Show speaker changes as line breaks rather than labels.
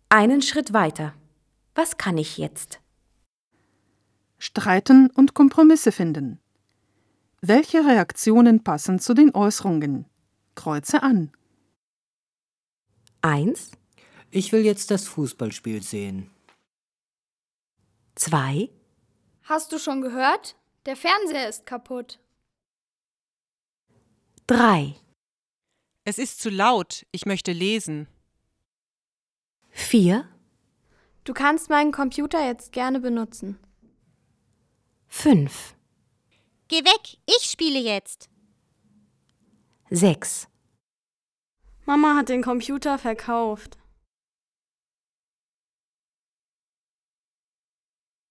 Einen Schritt weiter. Was kann ich jetzt?
Streiten und Kompromisse finden. Welche Reaktionen passen zu den Äußerungen? Kreuze an.
1,
Ich will jetzt das Fußballspiel sehen.
2,
Hast du schon gehört? Der Fernseher ist kaputt.
3,
Es ist zu laut, ich möchte lesen.
4,
Du kannst meinen Computer jetzt gerne benutzen.
5,
Geh weg, ich spiele jetzt.
6,
Mama hat den Computer verkauft.